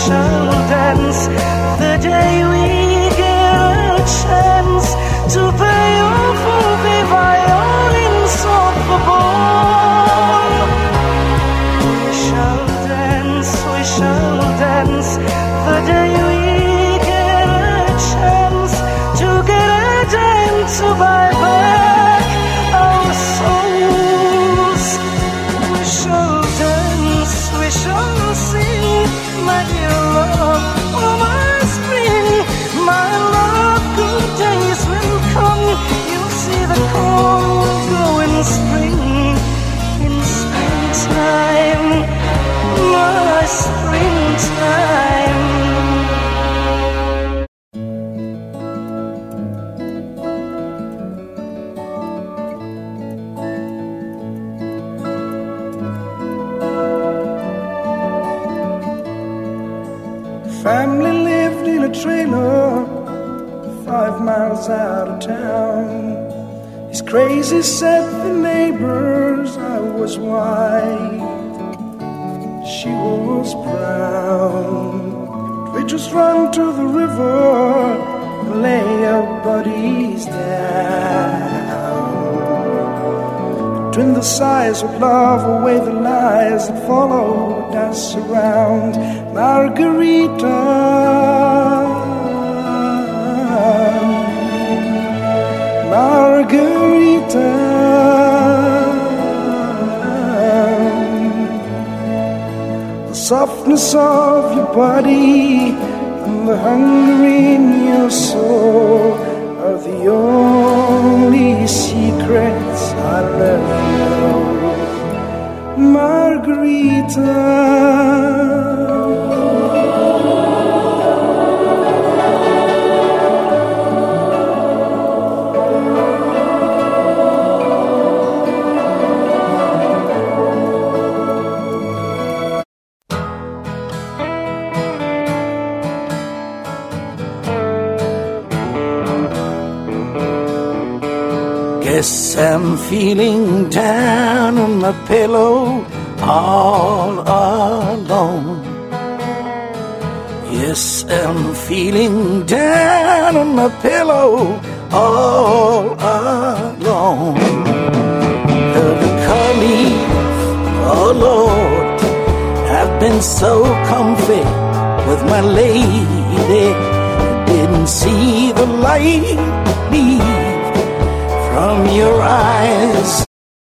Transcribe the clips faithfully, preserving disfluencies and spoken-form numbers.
shall dance the day we get a chance to pay off all the violins of the ball. We shall dance, we shall dance the day we get a chance to get a dime to buy back our souls. We shall dance, we shall sing, my dear love, oh my spring, my love, good days will come. You'll see the corn grow in spring, in springtime, my springtime. Family lived in a trailer five miles out of town. He's crazy, said the neighbors. I was white, she was brown. We just run to the river and lay our bodies down. Between the sighs of love, away the lies that followed us around. Margarita, Margarita, the softness of your body and the hunger in your soul are the only secrets I know. Margarita, Guess I'm feeling down on my pillow all alone. Yes, I'm feeling down on my pillow all alone. Heard the call me, oh Lord, I've been so comfy with my lady. Didn't see the light leave from your eyes.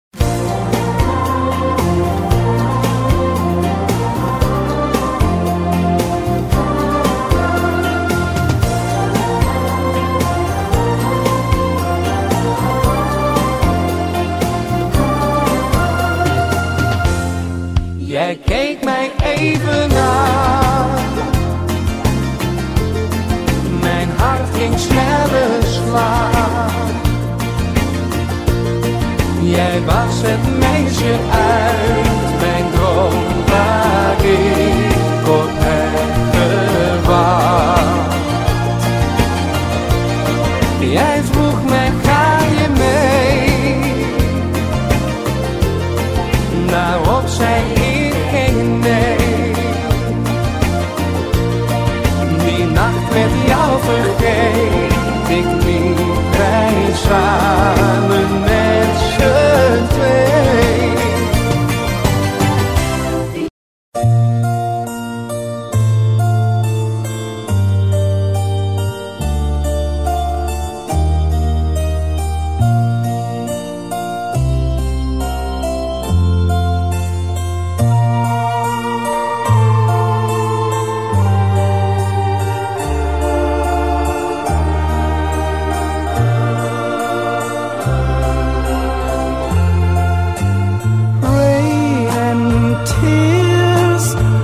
Jij keek mij even aan. Mijn hart ging sneller slaan. Jij was het meisje uit mijn droom waar ik op heb gewacht. Jij vroeg mij, ga je mee? Daarop zei ik geen nee. Die nacht met jou vergeet ik niet. Wij samen met z'n twee.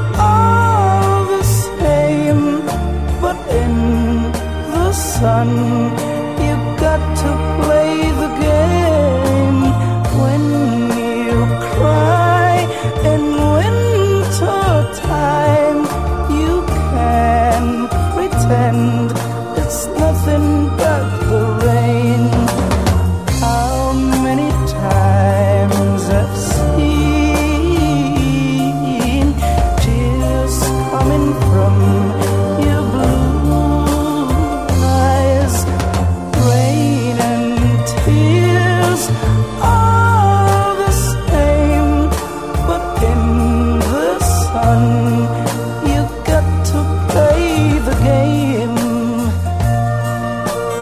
Sun